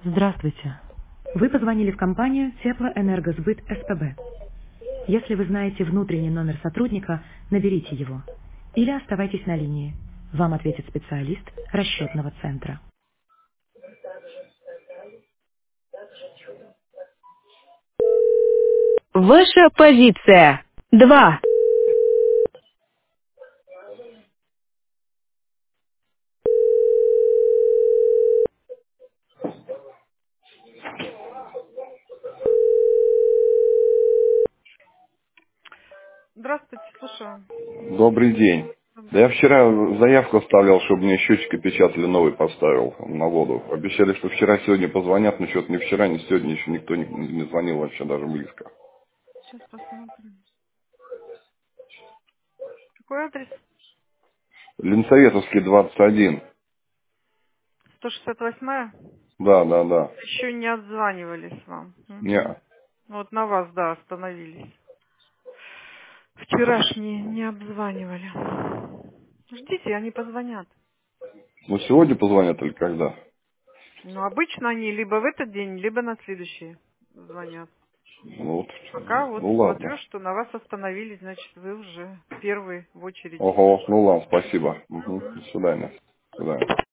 Здравствуйте. Вы позвонили в компанию Теплоэнергосбыт СПБ. Если вы знаете внутренний номер сотрудника, наберите его. Или оставайтесь на линии. Вам ответит специалист расчетного центра. Ваша позиция. 2. Здравствуйте, слушаю. Добрый день. Да Добрый я день. вчера заявку оставлял, чтобы мне счетчик опечатали новый поставил на воду. Обещали, что вчера, сегодня позвонят, но что-то ни вчера, ни сегодня еще никто не звонил вообще даже близко. Сейчас посмотрим. Какой адрес? Ленсоветовский 21. 168-я? Да, да, да. Еще не отзванивались вам. Мгм. Не. Вот на вас, да, остановились. Вчерашние не обзванивали. Ждите, они позвонят. Ну сегодня позвонят или когда? Ну, обычно они либо в этот день, либо на следующий звонят. Ну, вот, Пока вот ну смотрю, ладно. что на вас остановились, значит, вы уже первый в очереди. Ого, ну ладно, спасибо. Мгм. Мгм. До свидания. До свидания.